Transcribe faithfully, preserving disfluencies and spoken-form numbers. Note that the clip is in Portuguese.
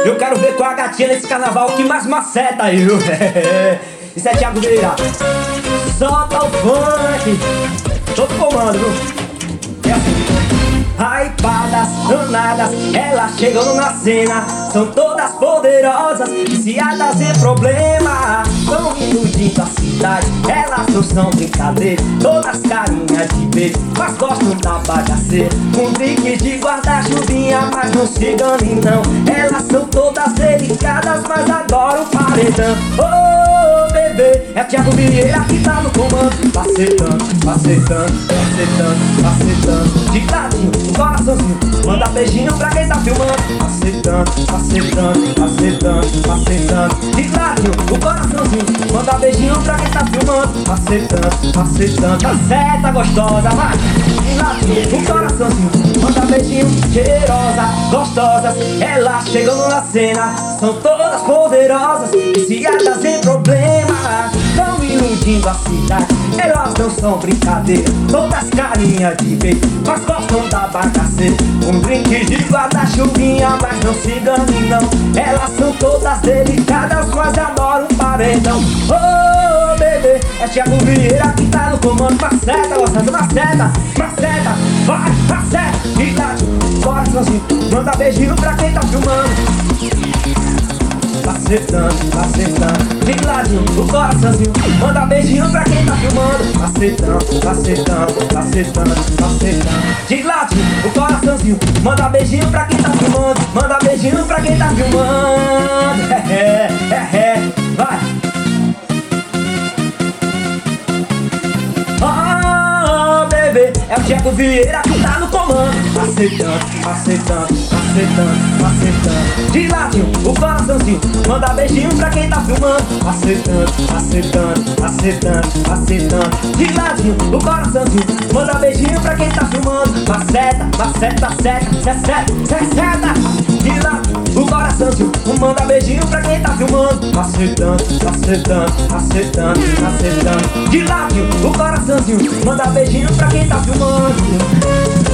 Eu quero ver com a gatinha nesse carnaval que mais maceta eu. Isso é Thiago Vieira. Solta o funk. Tô no comando, viu? É assim. Hypadas, danadas, elas chegam na cena. São todas poderosas, viciadas em problema. Tão iludindo a cidade, elas não são brincadeira. Todas carinhas de beijo, mas gostam da bagaceira. Um drink de guarda-chuvinha, mas não se engane não. Elas são todas delicadas, mas adoram o paredão. Oh, bebê, é Thiago Vieira que tá no comando. Macetando, macetando, macetando, macetando. De ladinho, um coraçãozinho, manda beijinho pra quem tá filmando. Macetando, macetando, macetando, macetando. De ladinho, um coraçãozinho, manda beijinho pra quem tá filmando. Macetando, macetando, maceta gostosa, vai. De ladinho, um coraçãozinho, manda beijinho, cheirosa, gostosas. Elas chegam na cena, são todas poderosas, viciadas em problema. Tão iludindo a cidade, elas não são brincadeira. Todas carinhas de beijo, mas gostam da bagaceira. Um drink de guarda-chuvinha, mas não se engane não. Elas são todas delicadas, mas adoram o paredão. Oh, bebê, é Thiago Vieira que tá no comando. Maceta, gostando, maceta, maceta, vai, maceta. De lado, coraçãozinho, manda beijinho pra quem tá filmando. Macetando, macetando, de ladinho, o coraçãozinho, manda beijinho pra quem tá filmando. Macetando, macetando, macetando, macetando. De ladinho, o coraçãozinho, manda beijinho pra quem tá filmando. Manda beijinho pra quem tá filmando. É, é, é, é, vai. Oh, bebê, é o Thiago Vieira que tá no comando. Macetando, macetando, macetando, macetando. De ladinho, o coraçãozinho, manda beijinho pra quem tá filmando. Macetando, macetando, macetando, macetando. De ladinho, o coraçãozinho, manda beijinho pra quem tá filmando. Maceta, maceta, seta, seta, seta. De ladinho, o coraçãozinho, manda beijinho pra quem tá filmando. Macetando, macetando, macetando, macetando. De ladinho, o coraçãozinho, manda beijinho pra quem tá filmando.